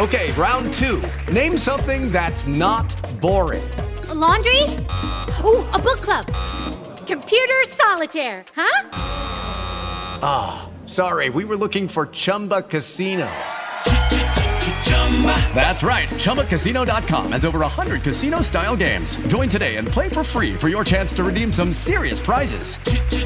Okay, round two. Name something that's not boring. A laundry? Ooh, a book club. Computer solitaire, huh? Ah, sorry, we were looking for Chumba Casino. That's right, ChumbaCasino.com has over 100 casino-style games. Join today and play for free for your chance to redeem some serious prizes.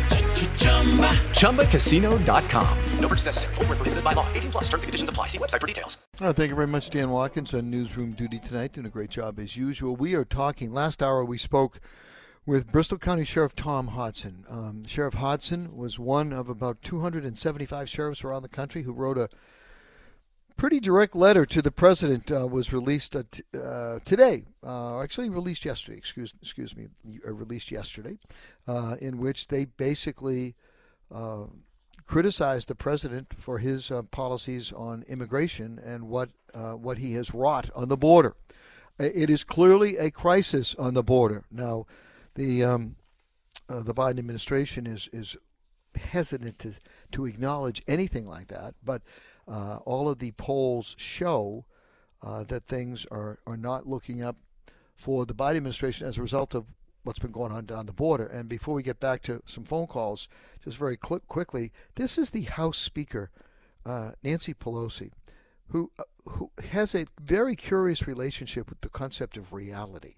ChumbaCasino.com. No purchase necessary. Void where prohibited by law. 18+ terms and conditions apply. See website for details. Thank you very much, Dan Watkins, on Newsroom Duty tonight. Doing a great job as usual. We are talking, last hour we spoke with Bristol County Sheriff Tom Hodson. Sheriff Hodson was one of about 275 sheriffs around the country who wrote a pretty direct letter to the president. Was released today, actually released yesterday, excuse me, released yesterday, in which they basically criticized the president for his policies on immigration and what he has wrought on the border. It is clearly a crisis on the border. Now, the Biden administration is hesitant to acknowledge anything like that, but all of the polls show that things are not looking up for the Biden administration as a result of what's been going on down the border. And before we get back to some phone calls, just very quickly, this is the House Speaker, Nancy Pelosi, who has a very curious relationship with the concept of reality.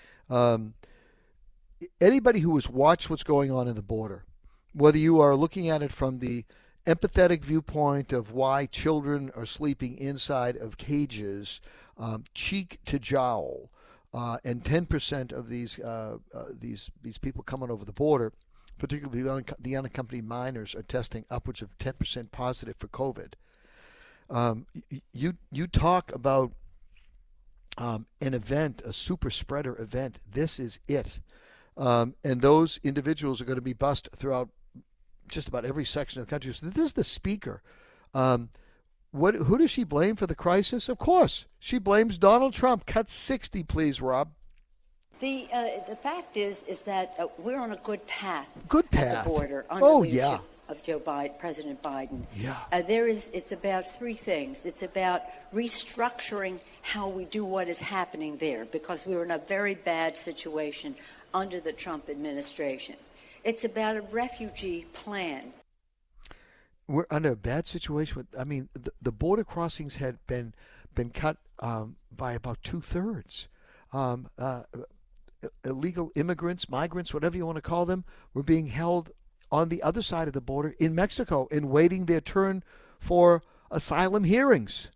Anybody who has watched what's going on in the border, whether you are looking at it from the empathetic viewpoint of why children are sleeping inside of cages, cheek to jowl, and 10% of these people coming over the border, particularly the unaccompanied minors, are testing upwards of 10% positive for COVID. You talk about an event, a super spreader event. This is it, and those individuals are going to be bussed throughout just about every section of the country. So this is the speaker. Who does she blame for the crisis? Of course, she blames Donald Trump. Cut 60, please, Rob. The fact is that we're on a good path. Good path. At the border. Yeah. Of President Biden. Yeah. It's about three things. It's about restructuring how we do what is happening there, because we were in a very bad situation under the Trump administration. It's about a refugee plan. We're under a bad situation. The border crossings had been cut by about 2/3. Illegal immigrants, migrants, whatever you want to call them, were being held on the other side of the border in Mexico and waiting their turn for asylum hearings.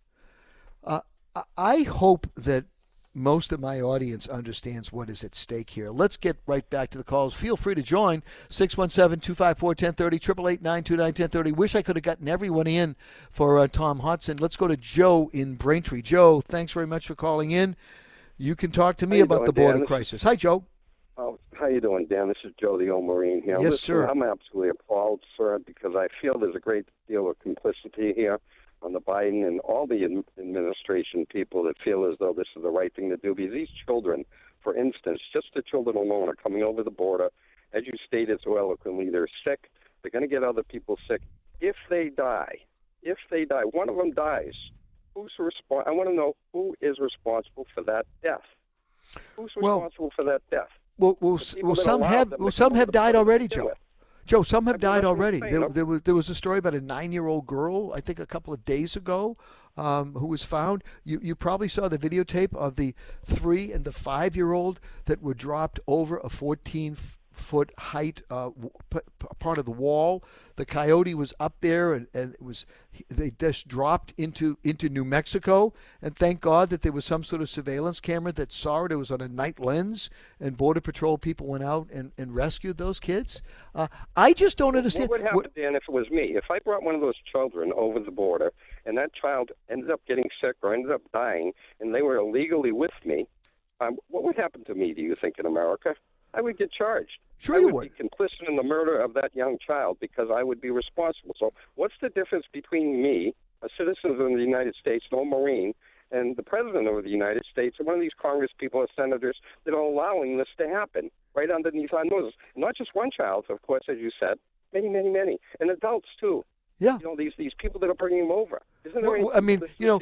I hope that most of my audience understands what is at stake here. Let's get right back to the calls. Feel free to join 617-254-1030, 888-929-1030. Wish I could have gotten everyone in for Tom Hodson. Let's go to Joe in Braintree. Joe, thanks very much for calling in. You can talk to me about the border crisis. Hi, Joe. Oh, how you doing, Dan? This is Joe, the old Marine here. Yes, sir. I'm absolutely appalled, sir, because I feel there's a great deal of complicity here on the Biden and all the administration people that feel as though this is the right thing to do. Because these children, for instance, just the children alone are coming over the border. As you stated so eloquently, they're sick. They're going to get other people sick. If they die, one of them dies, who's I want to know who is responsible for that death. Who's responsible for that death? Some have died already, Joe. Joe, some have died already. There was a story about a 9-year-old girl, I think a couple of days ago, who was found. You probably saw the videotape of the 3- and the 5-year-old that were dropped over a 14-foot height part of the wall. The coyote was up there, and they just dropped into New Mexico. And thank God that there was some sort of surveillance camera that saw it. It was on a night lens, and Border Patrol people went out and rescued those kids. I just don't understand. What would happen, Dan, if it was me? If I brought one of those children over the border, and that child ended up getting sick or ended up dying, and they were illegally with me, what would happen to me, do you think, in America? I would get charged. Sure you would. I would be complicit in the murder of that young child because I would be responsible. So what's the difference between me, a citizen of the United States, no Marine, and the President of the United States, and one of these Congress people or senators that are allowing this to happen right underneath our noses? Not just one child, of course, as you said, many, many, many, and adults too. Yeah. These people that are bringing them over. Isn't there Well, I mean,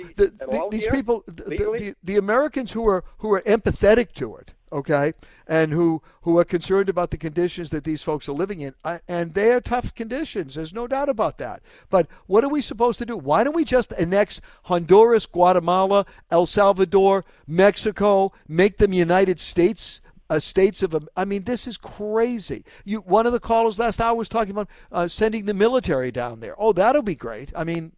these people, the Americans who are empathetic to it, okay, and who are concerned about the conditions that these folks are living in, and they are tough conditions. There's no doubt about that. But what are we supposed to do? Why don't we just annex Honduras, Guatemala, El Salvador, Mexico, make them United States? States of, I mean, this is crazy. One of the callers last hour was talking about sending the military down there. Oh, that'll be great. I mean,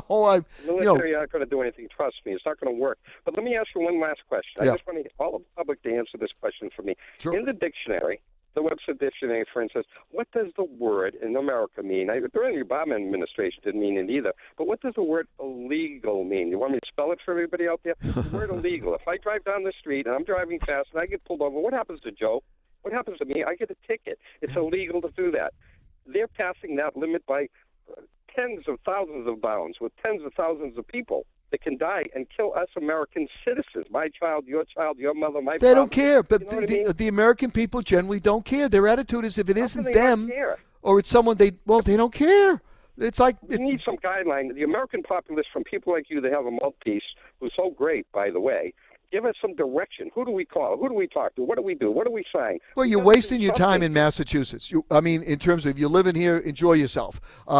military aren't going to do anything. Trust me, it's not going to work. But let me ask you one last question. Yeah. I just want all of the public to answer this question for me. Sure. In the dictionary, the Webster Dictionary, for instance, what does the word in America mean? During the Obama administration didn't mean it either. But what does the word illegal mean? You want me to spell it for everybody out there? The word illegal. If I drive down the street and I'm driving fast and I get pulled over, what happens to Joe? What happens to me? I get a ticket. It's illegal to do that. They're passing that limit by tens of thousands of bounds with tens of thousands of people that can die and kill us American citizens. My child, your mother, my They don't care, but you know what I mean? the American people generally don't care. Their attitude is if it isn't they them not care? or it's someone they don't care. It's like We need some guideline. The American populace, from people like you that have a mouthpiece, who's so great, by the way, give us some direction. Who do we call? Who do we talk to? What do we do? What are we saying? Well, you're wasting your time in Massachusetts. I mean, in terms of you're living here, enjoy yourself.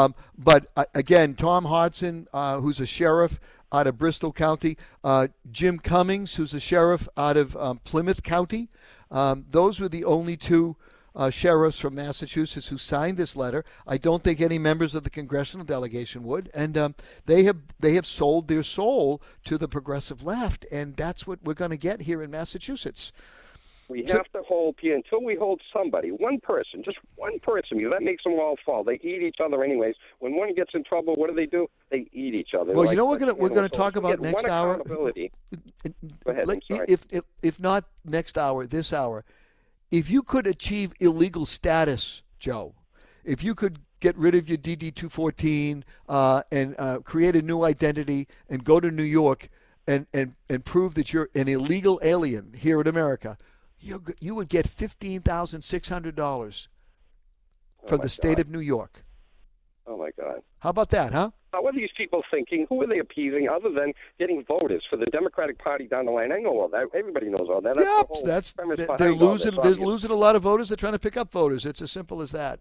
But again, Tom Hodson, who's a sheriff out of Bristol County, Jim Cummings, who's a sheriff out of Plymouth County. Those were the only two sheriffs from Massachusetts who signed this letter. I don't think any members of the congressional delegation would, and they have sold their soul to the progressive left, and that's what we're going to get here in Massachusetts. We have to hold here until we hold somebody, one person, just one person, because that makes them all fall. They eat each other anyways. When one gets in trouble, what do? They eat each other. Well, we're going to talk about next hour. Go ahead, I'm sorry. If not next hour, this hour, if you could achieve illegal status, Joe, if you could get rid of your DD-214 and create a new identity and go to New York and prove that you're an illegal alien here in America, you would get $15,600 from the state of New York. Oh, my God. How about that, huh? What are these people thinking? Who are they appeasing other than getting voters for the Democratic Party down the line? I know all that. Everybody knows all that. They're losing a lot of voters. They're trying to pick up voters. It's as simple as that.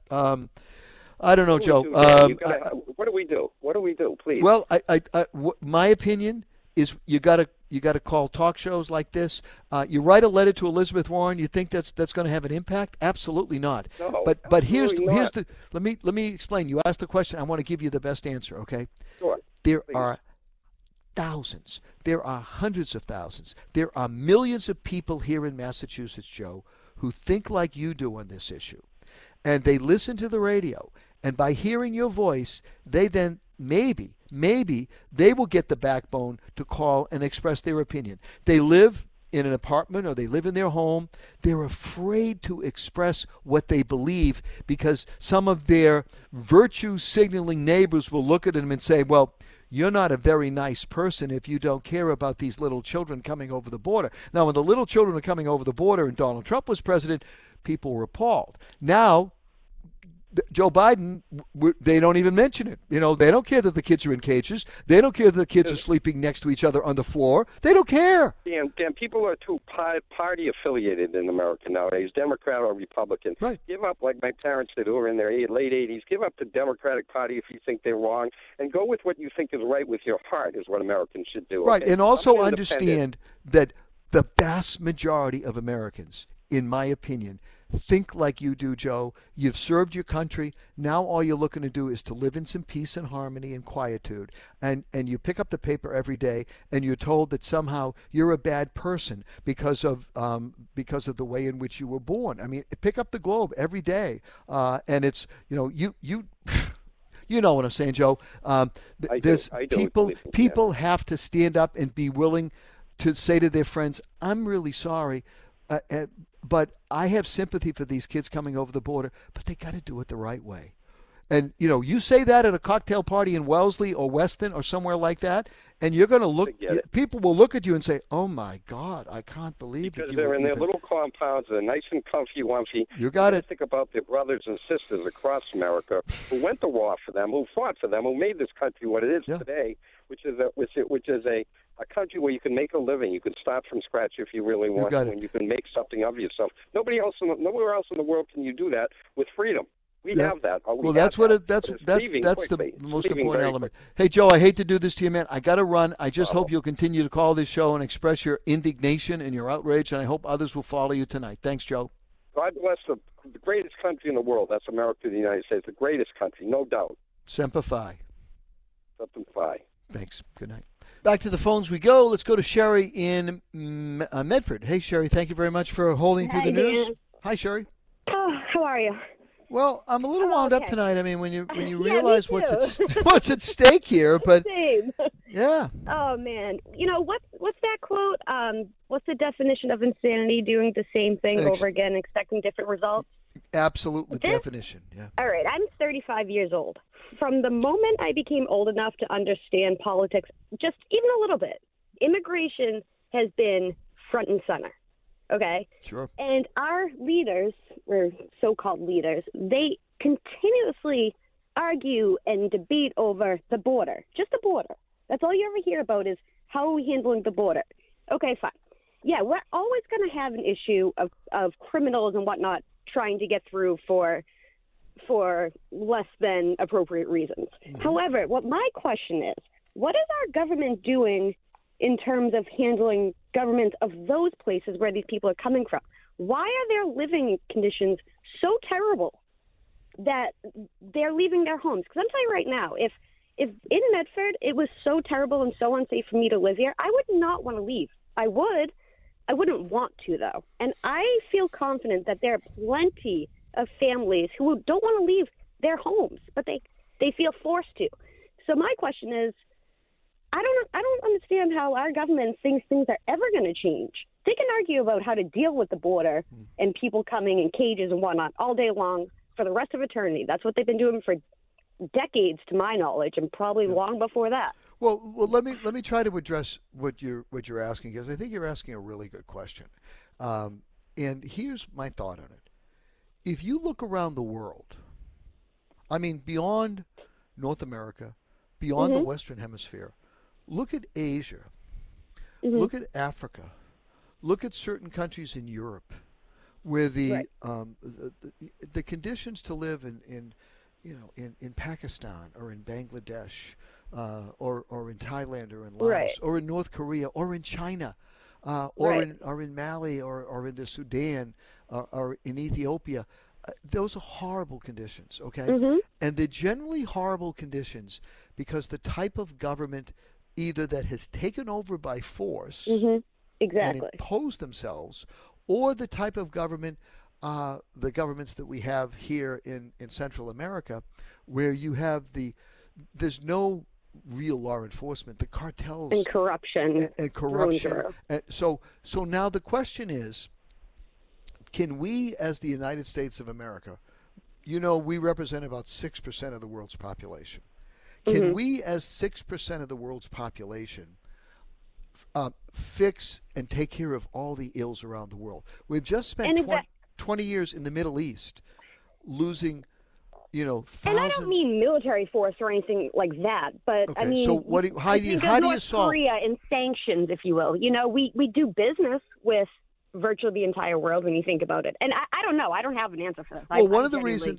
I don't know, Joe. What do we do? What do we do, please? Well, my opinion is you got to call talk shows like this. You write a letter to Elizabeth Warren. You think that's going to have an impact? Absolutely not. No, but here's the let me explain. You asked the question. I want to give you the best answer. Okay. Sure. There are thousands. There are hundreds of thousands. There are millions of people here in Massachusetts, Joe, who think like you do on this issue, and they listen to the radio. And by hearing your voice, they then maybe they will get the backbone to call and express their opinion. They live in an apartment or they live in their home. They're afraid to express what they believe because some of their virtue signaling neighbors will look at them and say, well, you're not a very nice person if you don't care about these little children coming over the border. Now, when the little children are coming over the border and Donald Trump was president, people were appalled. Now, Joe Biden, they don't even mention it. They don't care that the kids are in cages. They don't care that the kids are sleeping next to each other on the floor. They don't care. Dan, people are too party affiliated in America nowadays, Democrat or Republican. Right. Give up, like my parents did, who were in their late 80s. Give up the Democratic Party if you think they're wrong, and go with what you think is right with your heart is what Americans should do. Right, okay? and also understand that the vast majority of Americans, in my opinion, think like you do, Joe. You've served your country. Now all you're looking to do is to live in some peace and harmony and quietude. And you pick up the paper every day and you're told that somehow you're a bad person because of the way in which you were born. I mean, pick up the Globe every day, and it's you know what I'm saying, Joe. People have to stand up and be willing to say to their friends, "I'm really sorry." But I have sympathy for these kids coming over the border, but they got to do it the right way. And, you say that at a cocktail party in Wellesley or Weston or somewhere like that, and you're going to look, people will look at you and say, oh, my God, I can't believe that you they're were in their little compounds. They're nice and comfy-wumpy. You got it. Think about their brothers and sisters across America who went to war for them, who fought for them, who made this country what it is today, which is a country where you can make a living. You can start from scratch if you really want to, and you can make something of yourself. Nowhere else in the world can you do that with freedom. We have that. That's the most important element. Hey, Joe, I hate to do this to you, man. I got to run. I just hope you'll continue to call this show and express your indignation and your outrage, and I hope others will follow you tonight. Thanks, Joe. God bless the greatest country in the world. That's America, the United States, the greatest country, no doubt. Semper Fi. Semper Fi. Thanks. Good night. Back to the phones we go. Let's go to Sherry in Medford. Hey, Sherry, thank you very much for holding through the news. Hi, Sherry. Oh, how are you? Well, I'm a little wound up tonight. I mean, when you realize what's at stake here, but Same. Yeah. Oh man, what's that quote? What's the definition of insanity? Doing the same thing over again, expecting different results. Absolutely, definition. Yeah. All right, I'm 35 years old. From the moment I became old enough to understand politics, just even a little bit, immigration has been front and center. Okay? Sure. And our leaders, or so-called leaders, they continuously argue and debate over the border, just the border. That's all you ever hear about is how are we handling the border. Okay, fine. Yeah, we're always going to have an issue of criminals and whatnot trying to get through for less than appropriate reasons. Mm-hmm. However, what my question is, what is our government doing in terms of handling governments of those places where these people are coming from? Why are their living conditions so terrible that they're leaving their homes? Because I'm telling you right now, if in Medford it was so terrible and so unsafe for me to live here, I would not want to leave. I wouldn't want to, though. And I feel confident that there are plenty of families who don't want to leave their homes, but they feel forced to. So my question is, I don't understand how our government thinks things are ever going to change. They can argue about how to deal with the border and people coming in cages and whatnot all day long for the rest of eternity. That's what they've been doing for decades, to my knowledge, and probably long before that. Well, let me try to address what you're asking, because I think you're asking a really good question. And here's my thought on it. If you look around the world, I mean, beyond North America, beyond the Western Hemisphere, look at Asia, look at Africa, look at certain countries in Europe, where the conditions to live in Pakistan or in Bangladesh or in Thailand or in Laos or in North Korea or in China or in Mali or in the Sudan or in Ethiopia. Those are horrible conditions, okay? And they're generally horrible conditions because the type of government either that has taken over by force and imposed themselves, or the type of government, the governments that we have here in Central America, where you have there's no real law enforcement, the cartels and corruption. So now the question is, can we, as the United States of America, we represent about 6% of the world's population. Can we, as 6% of the world's population, fix and take care of all the ills around the world? We've just spent 20 years in the Middle East losing, thousands. And I don't mean military force or anything like that, but okay, I mean, so how do you solve Korea and sanctions, if you will? We do business with virtually the entire world when you think about it. And I don't know. I don't have an answer for this. Well, one of the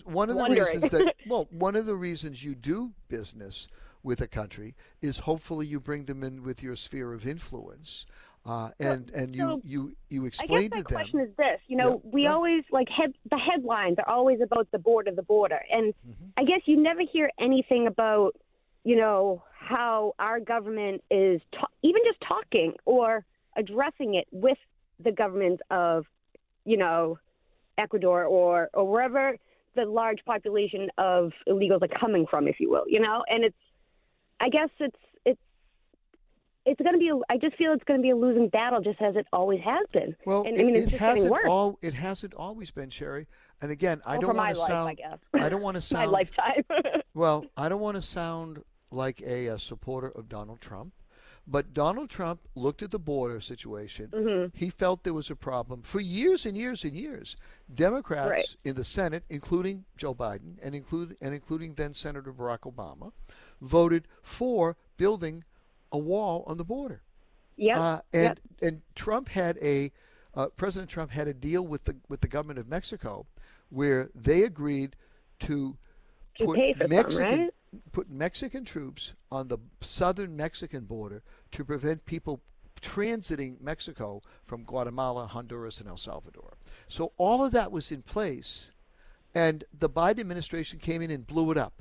reasons you do business with a country is hopefully you bring them in with your sphere of influence, and you explain to them. I guess my question is this: we always the headlines are always about the border, and I guess you never hear anything about how our government is even just talking or addressing it with the government of, Ecuador or wherever the large population of illegals are coming from, if you will, and I guess it's it's going to be. I just feel it's going to be a losing battle, just as it always has been. Well, and, it's just getting worse. It hasn't always been, Sherry. And again, I don't for want my to life, sound. I guess. I don't want to sound. My lifetime. Well, I don't want to sound like a supporter of Donald Trump, but Donald Trump looked at the border situation. Mm-hmm. He felt there was a problem for years and years and years. Democrats in the Senate, including Joe Biden and including then Senator Barack Obama, voted for building a wall on the border. Yeah. And Trump had President Trump had a deal with the government of Mexico, where they agreed to put Mexican troops on the southern Mexican border to prevent people transiting Mexico from Guatemala, Honduras, and El Salvador. So all of that was in place, and the Biden administration came in and blew it up.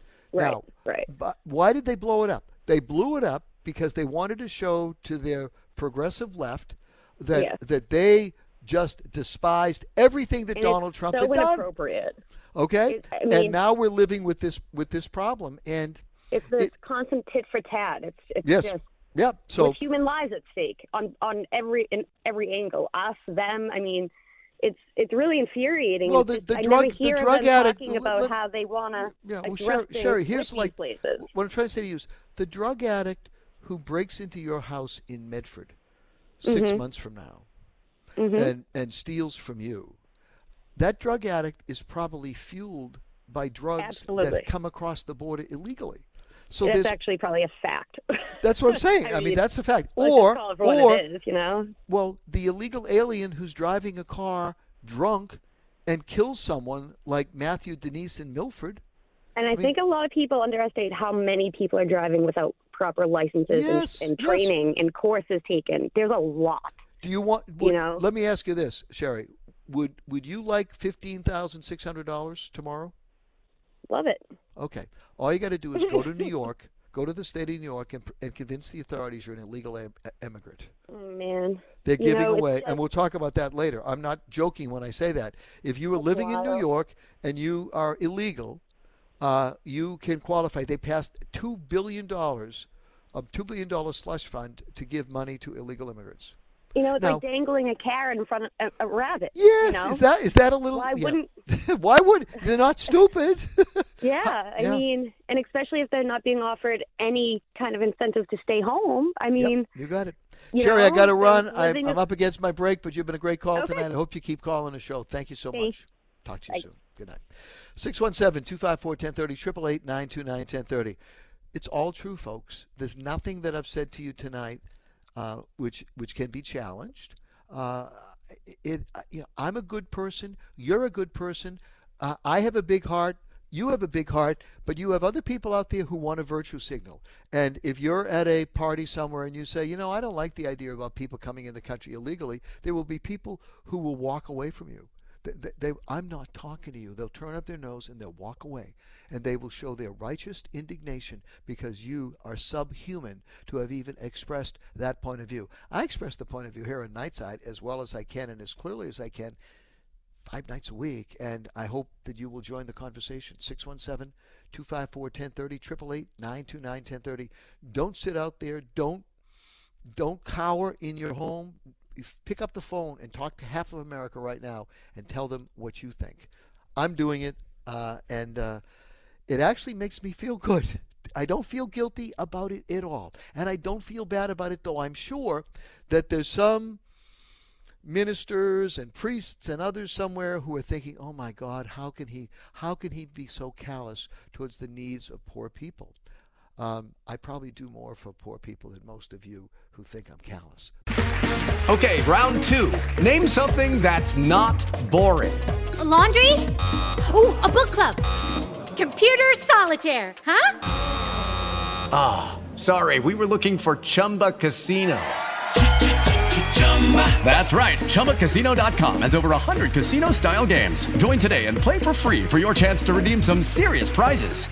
But why did they blow it up? They blew it up because they wanted to show to their progressive left that they just despised everything that Donald Trump had done. Inappropriate. Okay, and now we're living with this problem, and it's this constant tit for tat. It's just So with human lives at stake in every angle. Us, them. I mean, it's really infuriating. Well, the drug addict talking about how they want to. Sherry, here's places. What I'm trying to say to you is the drug addict who breaks into your house in Medford 6 months from now and steals from you. That drug addict is probably fueled by drugs that come across the border illegally. So that's actually probably a fact. That's what I'm saying. I mean, that's a fact. Or it is, well, the illegal alien who's driving a car drunk and kills someone like Matthew Denise in Milford. And I think a lot of people underestimate how many people are driving without proper licenses and training and courses taken. There's a lot. Do you want? Let me ask you this, Sherry. Would you like $15,600 tomorrow? Love it. Okay. All you got to do is go to New York, go to the state of New York, and convince the authorities you're an illegal immigrant. Oh, man. They're giving away, and we'll talk about that later. I'm not joking when I say that. If you are living in New York and you are illegal, you can qualify. They passed $2 billion slush fund to give money to illegal immigrants. It's like dangling a carrot in front of a rabbit. Yes, is that a little? Why wouldn't? Why would they're not stupid? I mean, and especially if they're not being offered any kind of incentive to stay home. I mean, you got it, Sherry. I got to run. I'm up against my break, but you've been a great call tonight. I hope you keep calling the show. Thank you so much. Talk to you soon. Good night. 617-254-1030, 888-929-1030. It's all true, folks. There's nothing that I've said to you tonight which can be challenged. I'm a good person. You're a good person. I have a big heart. You have a big heart, but you have other people out there who want a virtue signal. And if you're at a party somewhere and you say, I don't like the idea about people coming in the country illegally, there will be people who will walk away from you. I'm not talking to you. They'll turn up their nose and they'll walk away. And they will show their righteous indignation because you are subhuman to have even expressed that point of view. I express the point of view here on Nightside as well as I can and as clearly as I can 5 nights a week. And I hope that you will join the conversation. 617-254-1030, 888-929-1030. Don't sit out there. Don't cower in your home. Pick up the phone and talk to half of America right now and tell them what you think. I'm doing it, and it actually makes me feel good. I don't feel guilty about it at all, and I don't feel bad about it, though I'm sure that there's some ministers and priests and others somewhere who are thinking, oh my God, how can he be so callous towards the needs of poor people? I probably do more for poor people than most of you who think I'm callous. Okay, round 2. Name something that's not boring. A laundry? Ooh, a book club. Computer solitaire, huh? Sorry, we were looking for Chumba Casino. That's right. ChumbaCasino.com has over 100 casino-style games. Join today and play for free for your chance to redeem some serious prizes.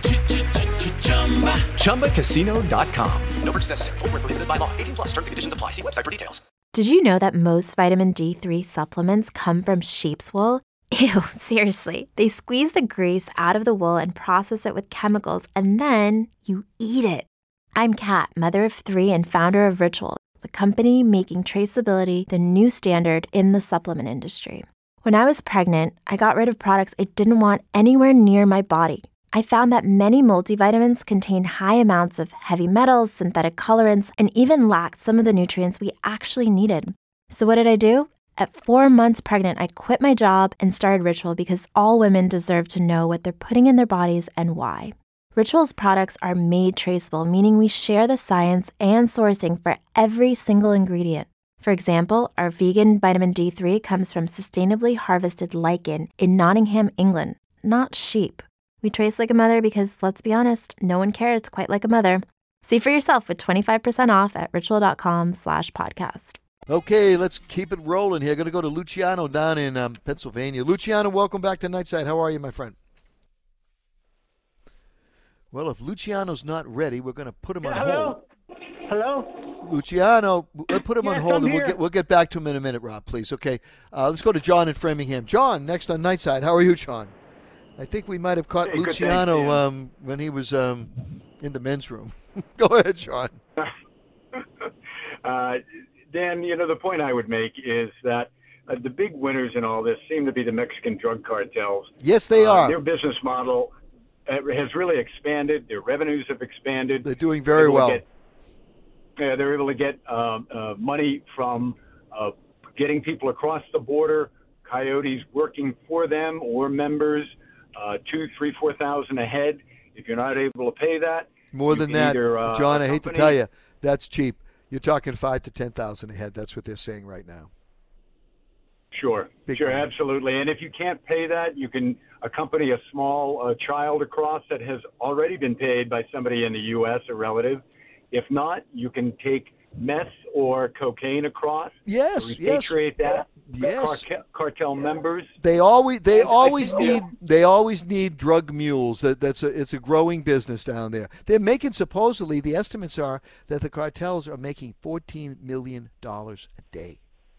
ChumbaCasino.com. No purchase necessary. Void where prohibited by law. 18+. Terms and conditions apply. See website for details. Did you know that most vitamin D3 supplements come from sheep's wool? Ew, seriously. They squeeze the grease out of the wool and process it with chemicals, and then you eat it. I'm Kat, mother of 3 and founder of Ritual, the company making traceability the new standard in the supplement industry. When I was pregnant, I got rid of products I didn't want anywhere near my body. I found that many multivitamins contain high amounts of heavy metals, synthetic colorants, and even lacked some of the nutrients we actually needed. So what did I do? At 4 months pregnant, I quit my job and started Ritual because all women deserve to know what they're putting in their bodies and why. Ritual's products are made traceable, meaning we share the science and sourcing for every single ingredient. For example, our vegan vitamin D3 comes from sustainably harvested lichen in Nottingham, England, not sheep. We trace like a mother because, let's be honest, no one cares quite like a mother. See for yourself with 25% off at ritual.com/podcast. Okay, let's keep it rolling here. Going to go to Luciano down in Pennsylvania. Luciano, welcome back to Nightside. How are you, my friend? Well, if Luciano's not ready, we're going to put him on hold. Hello? Luciano, we'll put him on hold, and we'll get back to him in a minute, Rob, please. Okay, let's go to John in Framingham. John, next on Nightside. How are you, John? I think we might have caught Luciano when he was in the men's room. Go ahead, John. Dan, the point I would make is that the big winners in all this seem to be the Mexican drug cartels. Yes, they are. Their business model has really expanded. Their revenues have expanded. They're doing very well. They're able to get money from getting people across the border, coyotes working for them or members, $2,000, $3,000, $4,000 a head. If you're not able to pay that, more than that, John, I hate to tell you, that's cheap. You're talking $5,000 to $10,000 a head. That's what they're saying right now. Sure, absolutely. And if you can't pay that, you can accompany a small child across that has already been paid by somebody in the U.S., a relative. If not, you can take meth or cocaine across. Yes, repatriate that. Yes. Cartel members. They always need drug mules. It's a growing business down there. They're making, supposedly, the estimates are that the cartels are making $14 million a day.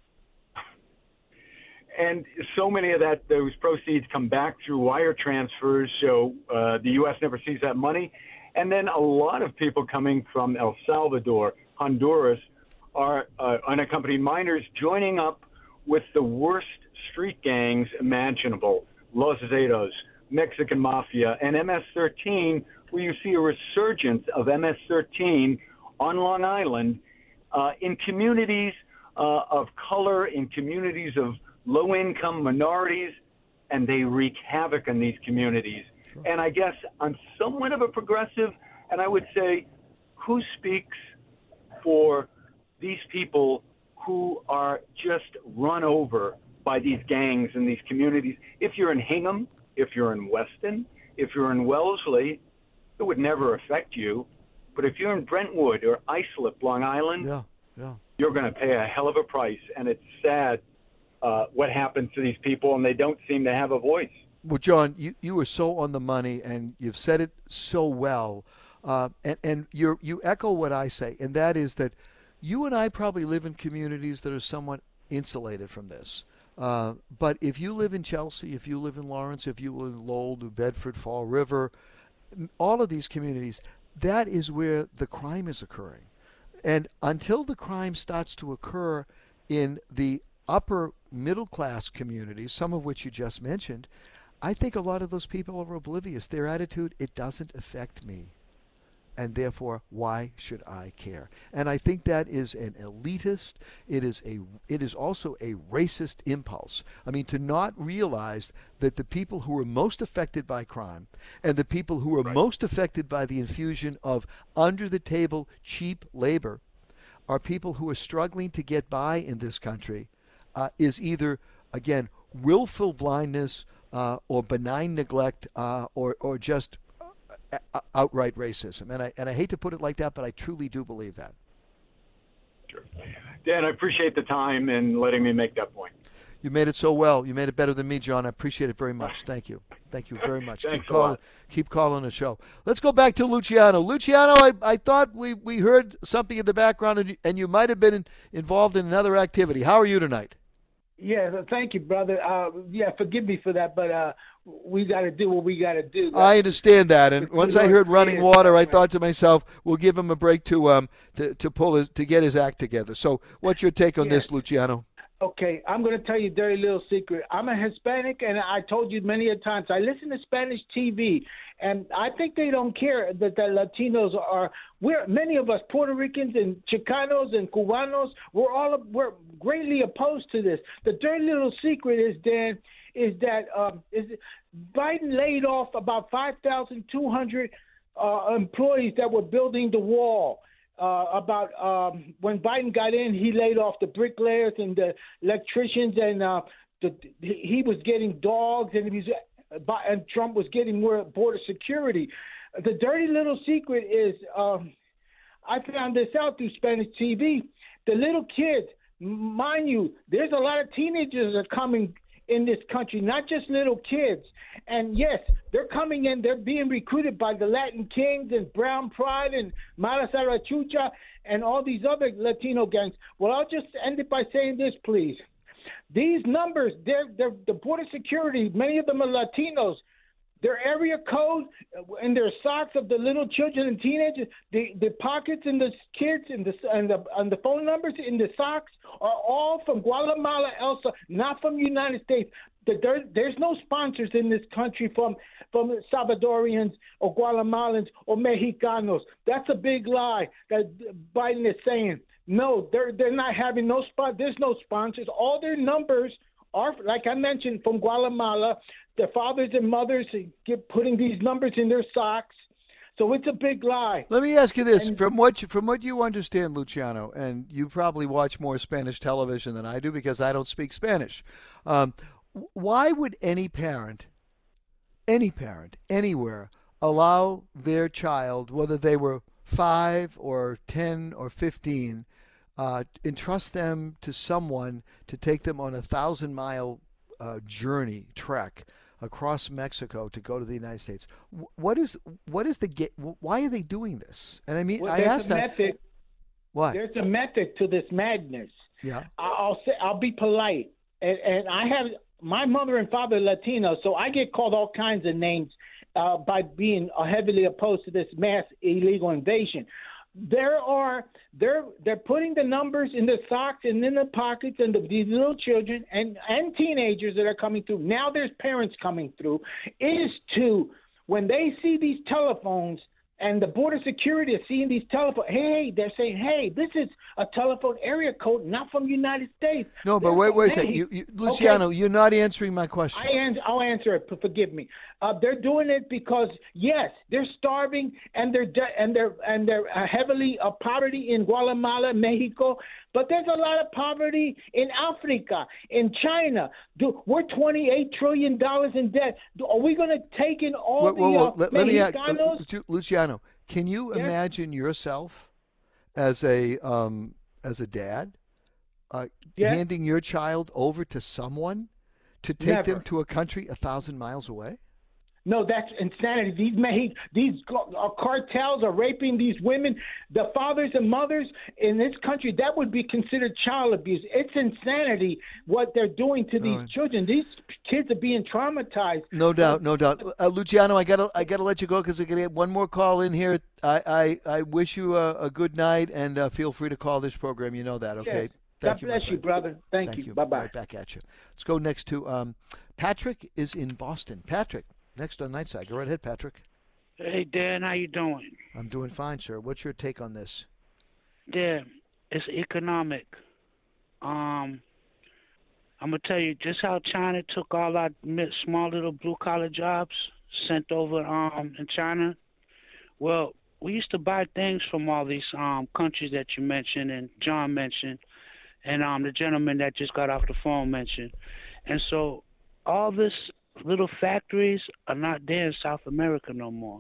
And so many of those proceeds come back through wire transfers, so the U.S. never sees that money. And then a lot of people coming from El Salvador, Honduras, are unaccompanied minors joining up with the worst street gangs imaginable, Los Zetas, Mexican Mafia, and MS-13, where you see a resurgence of MS-13 on Long Island in communities of color, in communities of low-income minorities, and they wreak havoc in these communities. Sure. And I guess I'm somewhat of a progressive, and I would say, who speaks for these people who are just run over by these gangs in these communities? If you're in Hingham, if you're in Weston, if you're in Wellesley, it would never affect you. But if you're in Brentwood or Islip, Long Island, you're going to pay a hell of a price. And it's sad what happens to these people, and they don't seem to have a voice. Well, John, you are so on the money, and you've said it so well. And you echo what I say, and that is that you and I probably live in communities that are somewhat insulated from this. But if you live in Chelsea, if you live in Lawrence, if you live in Lowell, New Bedford, Fall River, all of these communities, that is where the crime is occurring. And until the crime starts to occur in the upper middle class communities, some of which you just mentioned, I think a lot of those people are oblivious. Their attitude, it doesn't affect me. And therefore, why should I care? And I think that is an elitist. It is also a racist impulse. I mean, to not realize that the people who are most affected by crime and the people who are most affected by the infusion of under-the-table cheap labor are people who are struggling to get by in this country is either, again, willful blindness or benign neglect or just outright racism. And I hate to put it like that, but I truly do believe that. Sure. Dan, I appreciate the time and letting me make that point. You made it so well. You made it better than me, John. I appreciate it very much. Thank you. Thank you very much. Keep calling the show. Let's go back to Luciano. Luciano, I thought we heard something in the background, and you might have been involved in another activity. How are you tonight? Yeah, thank you, brother. Forgive me for that, but we got to do what we got to do. I understand that, and once I heard running water, I thought to myself, "We'll give him a break to get his act together." So, what's your take on this, Luciano? Okay, I'm going to tell you a dirty little secret. I'm a Hispanic, and I told you many a times, I listen to Spanish TV, and I think they don't care that the Latinos many of us Puerto Ricans and Chicanos and Cubanos, we're greatly opposed to this. The dirty little secret is, Dan, is that Biden laid off about 5,200 employees that were building the wall. When Biden got in, he laid off the bricklayers and the electricians, and he was getting dogs, and Trump was getting more border security. The dirty little secret is, I found this out through Spanish TV. The little kids, mind you, there's a lot of teenagers that are coming in this country, not just little kids. And yes, they're coming in, they're being recruited by the Latin Kings and Brown Pride and Mara Sarachucha and all these other Latino gangs. Well, I'll just end it by saying this, please. These numbers, they're the border security, many of them are Latinos. Their area code and their socks of the little children and teenagers, the pockets in the kids and the phone numbers in the socks are all from Guatemala, not from the United States. There's no sponsors in this country from Salvadorians or Guatemalans or Mexicanos. That's a big lie that Biden is saying. No, they're not having no spot. There's no sponsors. All their numbers are, like I mentioned, from Guatemala. Their fathers and mothers putting these numbers in their socks. So it's a big lie. Let me ask you this: from what you understand, Luciano, and you probably watch more Spanish television than I do because I don't speak Spanish. Why would any parent, anywhere, allow their child, whether they were 5 or 10 or 15, entrust them to someone to take them on a 1,000-mile trek across Mexico to go to the United States? Why are they doing this? And I mean, I asked that. Why? There's a method to this madness. Yeah. I'll be polite, and I have my mother and father Latino, so I get called all kinds of names by being heavily opposed to this mass illegal invasion. They're putting the numbers in the socks and in the pockets and these little children and teenagers that are coming through. Now there's parents coming through. It is when they see these telephones and the border security is seeing these telephones, they're saying, hey, this is a telephone area code, not from the United States. No, but wait a second. Luciano, okay. You're not answering my question. I'll answer it. Forgive me. They're doing it because, yes, they're starving and they're heavily poverty in Guatemala, Mexico. But there's a lot of poverty in Africa, in China. We're $28 trillion in debt. Are we going to take in all the let me ask, Luciano, can you imagine yourself as a dad handing your child over to someone to take them to a country 1,000 miles away? No, that's insanity. These cartels are raping these women, the fathers and mothers in this country. That would be considered child abuse. It's insanity what they're doing to these children. These kids are being traumatized. No doubt. Luciano, I gotta let you go because I gotta get one more call in here. I wish you a good night and feel free to call this program. You know that, okay? Yes. God bless you, brother. Thank you. Bye-bye. Right back at you. Let's go next to Patrick is in Boston. Patrick. Next on Nightside. Go right ahead, Patrick. Hey, Dan, how you doing? I'm doing fine, sir. What's your take on this? Yeah, it's economic. I'm going to tell you just how China took all our small little blue-collar jobs sent over in China. Well, we used to buy things from all these countries that you mentioned and John mentioned and the gentleman that just got off the phone mentioned. And so all this little factories are not there in South America no more.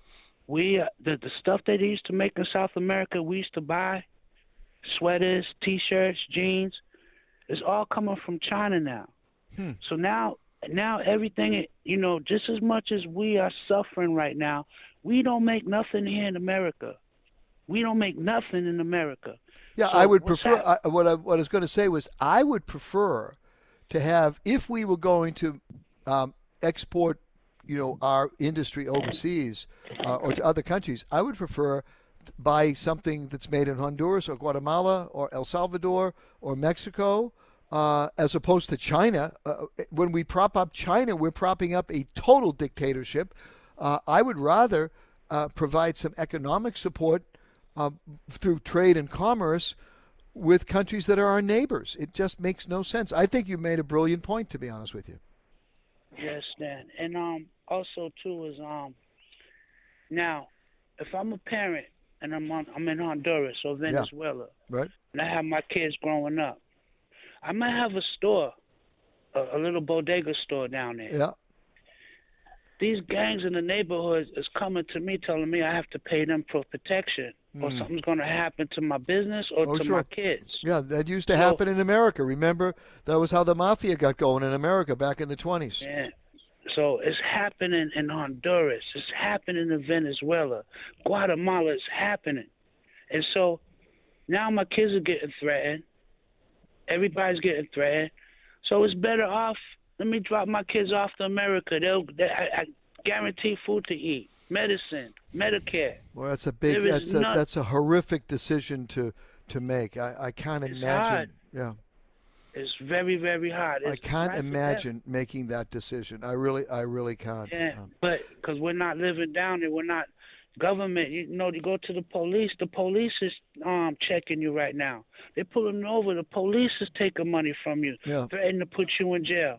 The stuff that they used to make in South America, we used to buy, sweaters, T-shirts, jeans, it's all coming from China now. So now everything, just as much as we are suffering right now, we don't make nothing here in America. We don't make nothing in America. Yeah, so I would prefer. What I was going to say was I would prefer to have, if we were going to export, our industry overseas or to other countries, I would prefer to buy something that's made in Honduras or Guatemala or El Salvador or Mexico, as opposed to China. When we prop up China, we're propping up a total dictatorship. I would rather provide some economic support through trade and commerce with countries that are our neighbors. It just makes no sense. I think you made a brilliant point, to be honest with you. Yes, Dan. And also too is now, if I'm a parent and I'm in Honduras or Venezuela, right, and I have my kids growing up, I might have a store, a little bodega store down there. Yeah. These gangs in the neighborhoods is coming to me telling me I have to pay them for protection or something's going to happen to my business or to my kids. Yeah, that used to happen in America. Remember, that was how the mafia got going in America back in the 20s. Yeah. So it's happening in Honduras. It's happening in Venezuela. Guatemala is happening. And so now my kids are getting threatened. Everybody's getting threatened. So it's better off, let me drop my kids off to America. I guarantee food to eat, medicine, Medicare. Well, that's a big, that's a horrific decision to make. I can't imagine. Hard. Yeah. It's very, very hard. I can't imagine making that decision. I really can't. Yeah, but because we're not living down there, we're not government. You go to the police is checking you right now. They're pulling you over. The police is taking money from you, threatening to put you in jail.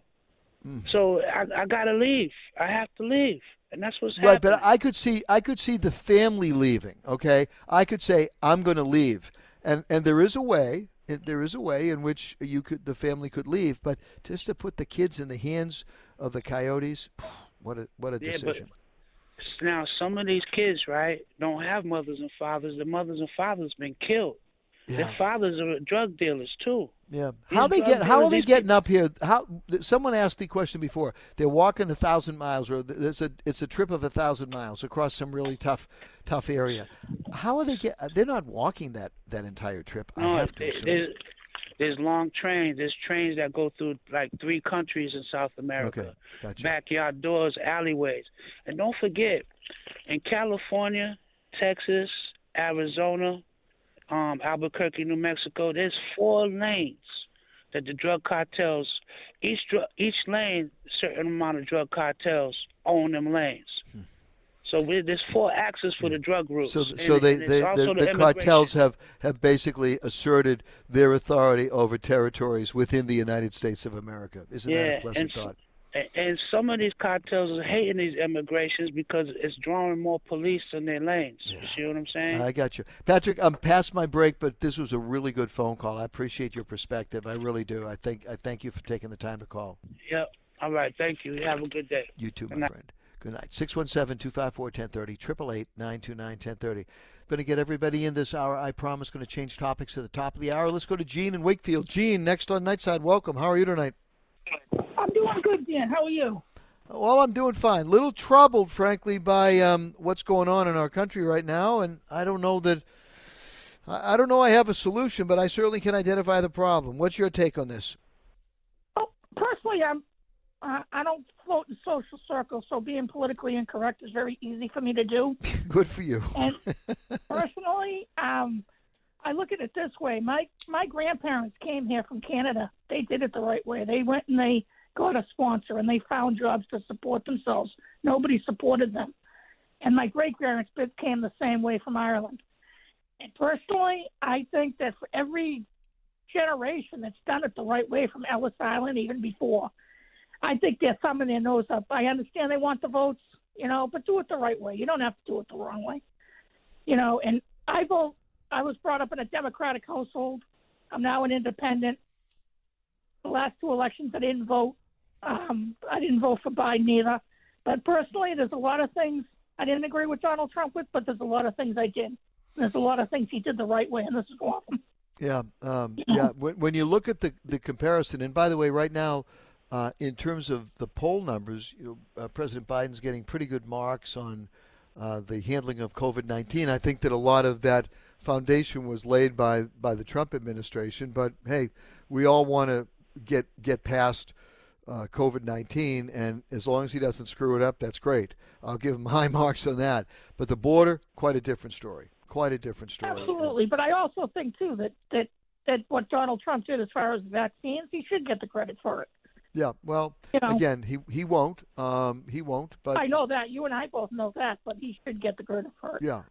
So I gotta leave. I have to leave, and that's what's happening. Right, but I could see the family leaving. Okay, I could say I'm going to leave, and there is a way. There is a way in which the family could leave, but just to put the kids in the hands of the coyotes, what a decision. But now some of these kids, right, don't have mothers and fathers. The mothers and fathers been killed. Yeah. Their fathers are drug dealers too. Yeah. How are they getting up here? Someone asked the question before. They're walking 1,000 miles, or it's a trip of 1,000 miles across some really tough area. How are they They're not walking that entire trip. No, I have to assume. There's long trains. There's trains that go through like 3 countries in South America. Okay, gotcha. Backyard doors, alleyways, and don't forget, in California, Texas, Arizona, Albuquerque, New Mexico, there's 4 lanes that the drug cartels, each lane, certain amount of drug cartels own them lanes. So there's 4 axes for the drug routes. So the cartels have basically asserted their authority over territories within the United States of America. Isn't that a pleasant thought? And some of these cartels are hating these immigrations because it's drawing more police in their lanes. Yeah. You see what I'm saying? I got you. Patrick, I'm past my break, but this was a really good phone call. I appreciate your perspective. I really do. I thank you for taking the time to call. Yep. All right. Thank you. Have a good day. You too, my friend. Good night. 617-254-1030, 888-929-1030. Going to get everybody in this hour. I promise going to change topics at the top of the hour. Let's go to Gene in Wakefield. Gene, next on Nightside. Welcome. How are you tonight? I'm doing good, Dan. How are you? Well, I'm doing fine. Little troubled, frankly, by what's going on in our country right now, and I don't know I have a solution, but I certainly can identify the problem. What's your take on this? Oh, personally, I don't float in social circles, so being politically incorrect is very easy for me to do. Good for you. And personally, I look at it this way. My grandparents came here from Canada. They did it the right way. They went and they got a sponsor, and they found jobs to support themselves. Nobody supported them. And my great-grandparents came the same way from Ireland. And personally, I think that for every generation that's done it the right way from Ellis Island, even before, I think they're thumbing their nose up. I understand they want the votes, but do it the right way. You don't have to do it the wrong way. And I was brought up in a Democratic household. I'm now an independent. The last 2 elections, I didn't vote. I didn't vote for Biden either. But personally, there's a lot of things I didn't agree with Donald Trump with, but there's a lot of things I did. There's a lot of things he did the right way, and this is one of them. Yeah. When you look at the comparison, and by the way, right now, in terms of the poll numbers, President Biden's getting pretty good marks on the handling of COVID-19. I think that a lot of that foundation was laid by the Trump administration. But hey, we all want to get past COVID-19, and as long as he doesn't screw it up, that's great. I'll give him high marks on that. But the border, quite a different story. Quite a different story. Absolutely, but I also think too that what Donald Trump did as far as vaccines, he should get the credit for it. Yeah, well, again, he won't. He won't. But I know that. You and I both know that, but he should get the credit for it. Yeah.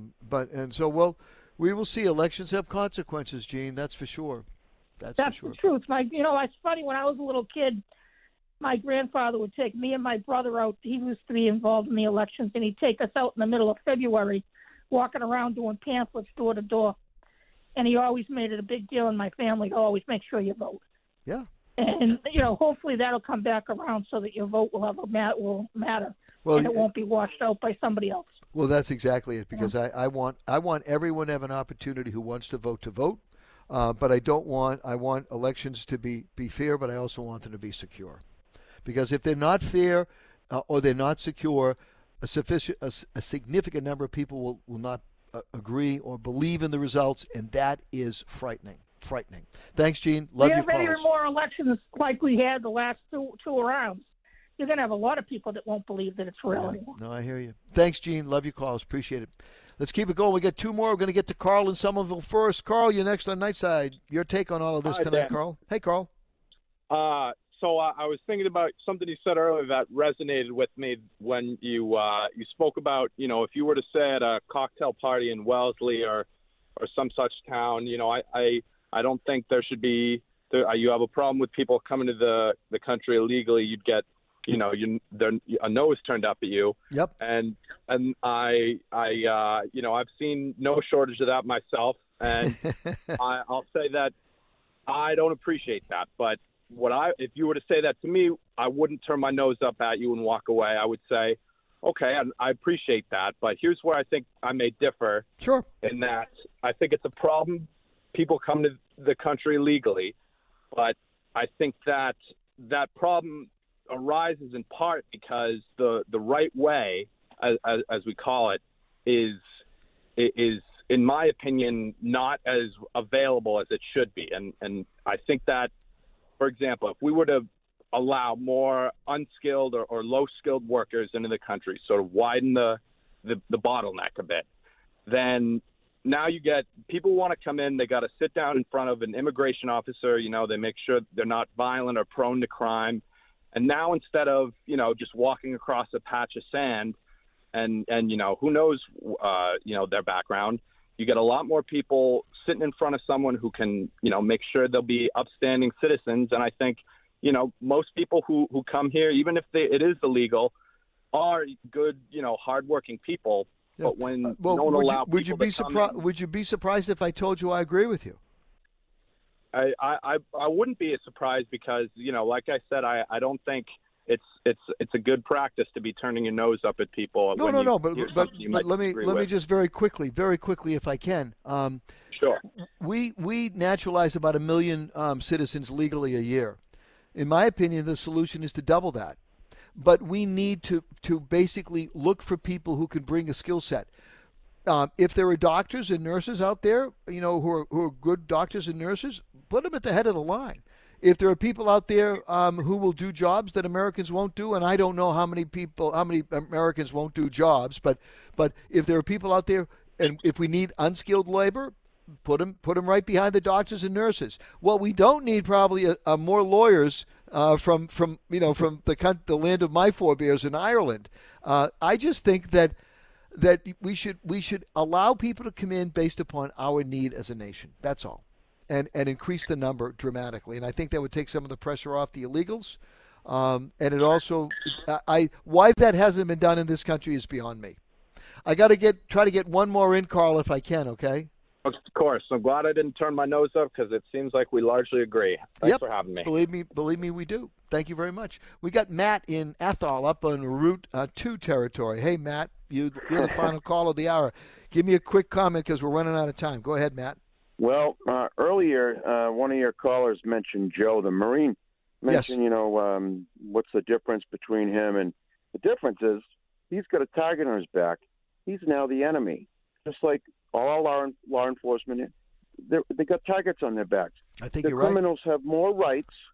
We will see. Elections have consequences, Gene. That's for sure. That's for sure. The truth. It's funny. When I was a little kid, my grandfather would take me and my brother out. He used to be involved in the elections, and he'd take us out in the middle of February, walking around doing pamphlets door to door. And he always made it a big deal in my family to always make sure you vote. Yeah. And hopefully that'll come back around so that your vote will matter, well, and it won't be washed out by somebody else. Well, that's exactly it. Because I want everyone to have an opportunity who wants to vote. But I want elections to be fair, but I also want them to be secure. Because if they're not fair or they're not secure, a significant number of people will not agree or believe in the results, and that is frightening. Thanks, Gene. Love your calls. If any more elections like we had the last two rounds, you're going to have a lot of people that won't believe that it's real anymore. No, I hear you. Thanks, Gene. Love your calls. Appreciate it. Let's keep it going. We got two more. We're going to get to Carl in Somerville first. Carl, you're next on Nightside. Your take on all of this tonight, Dan. Carl. Hey, Carl. So I was thinking about something you said earlier that resonated with me when you spoke about, if you were to say at a cocktail party in Wellesley or some such town, I don't think there should be you have a problem with people coming to the country illegally. You'd get, a nose turned up at you. Yep. And I've seen no shortage of that myself. And I'll say that I don't appreciate that. But if you were to say that to me, I wouldn't turn my nose up at you and walk away. I would say, okay, I appreciate that. But here's where I think I may differ. Sure. In that I think it's a problem. People come to the country legally, but I think that problem arises in part because the right way, as we call it, is in my opinion not as available as it should be. And I think that, for example, if we were to allow more unskilled or low-skilled workers into the country, sort of widen the bottleneck a bit, then now you get people want to come in, they got to sit down in front of an immigration officer, they make sure they're not violent or prone to crime. And now instead of, just walking across a patch of sand and who knows, their background, you get a lot more people sitting in front of someone who can, make sure they'll be upstanding citizens. And I think, most people who come here, even if it is illegal, are good, hardworking people. Yeah. But when don't allow would you be surprised? Would you be surprised if I told you I agree with you? I wouldn't be surprised because like I said, I don't think it's a good practice to be turning your nose up at people. No. But let me just very quickly, if I can. Sure. We naturalize about 1 million citizens legally a year. In my opinion, the solution is to double that. But we need to basically look for people who can bring a skill set. If there are doctors and nurses out there, who are good doctors and nurses, put them at the head of the line. If there are people out there who will do jobs that Americans won't do, and I don't know how many Americans won't do jobs, but if there are people out there, and if we need unskilled labor, put them right behind the doctors and nurses. What we don't need probably are more lawyers from the land of my forebears in Ireland. I just think that we should allow people to come in based upon our need as a nation. That's all, and increase the number dramatically. And I think that would take some of the pressure off the illegals. And it also, why that hasn't been done in this country is beyond me. I got to try to get one more in, Carl, if I can. Okay. Of course. I'm glad I didn't turn my nose up because it seems like we largely agree. Thanks for having me. Believe me, we do. Thank you very much. We got Matt in Athol up on Route 2 territory. Hey, Matt, you're the final call of the hour. Give me a quick comment because we're running out of time. Go ahead, Matt. Well, earlier, one of your callers mentioned Joe, the Marine. Mentioned, yes. What's the difference between him and the difference is he's got a target on his back. He's now the enemy, just like all law enforcement. They got targets on their backs. I think the you're right. Criminals have more rights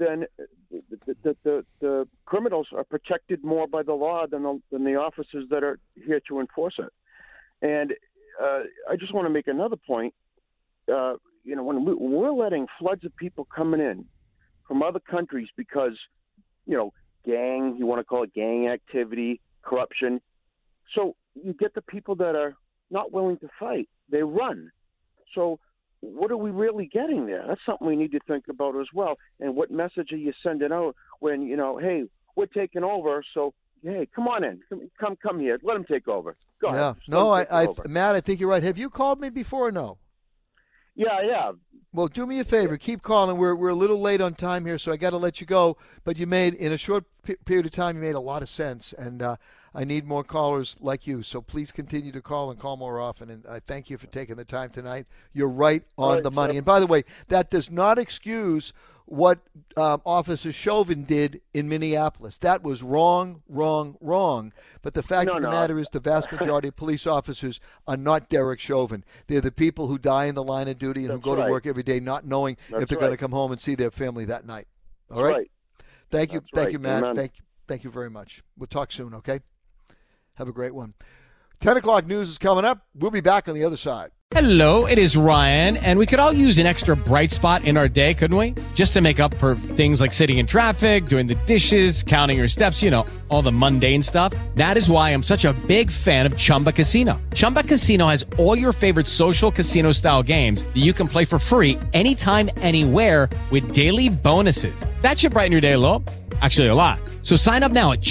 then the criminals are protected more by the law than the officers that are here to enforce it. And I just want to make another point. When we're letting floods of people coming in from other countries because, you want to call it gang activity, corruption. So you get the people that are not willing to fight. They run. So what are we really getting there? That's something we need to think about as well. And what message are you sending out when, hey, we're taking over, so, hey, come on in. Come here. Let them take over. Go ahead. No, Matt, I think you're right. Have you called me before or no? Yeah. Well, do me a favor. Keep calling. We're a little late on time here, so I got to let you go. But you made, in a short period of time, you made a lot of sense. And I need more callers like you. So please continue to call and call more often. And I thank you for taking the time tonight. You're right on the money. And by the way, that does not excuse what Officer Chauvin did in Minneapolis. That was wrong. But the fact of the matter is the vast majority of police officers are not Derek Chauvin. They're the people who die in the line of duty and who go to work every day not knowing if they're going to come home and see their family that night. All right? Thank you. Thank you, Matt. Thank you very much. We'll talk soon, okay? Have a great one. 10 o'clock news is coming up. We'll be back on the other side. Hello, it is Ryan, and we could all use an extra bright spot in our day, couldn't we? Just to make up for things like sitting in traffic, doing the dishes, counting your steps, all the mundane stuff. That is why I'm such a big fan of Chumba Casino. Chumba Casino has all your favorite social casino-style games that you can play for free anytime, anywhere with daily bonuses. That should brighten your day a little. Actually, a lot. So sign up now at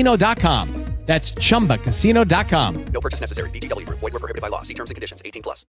ChumbaCasino.com. That's ChumbaCasino.com. No purchase necessary. VGW Group. Void where prohibited by law. See terms and conditions. 18+.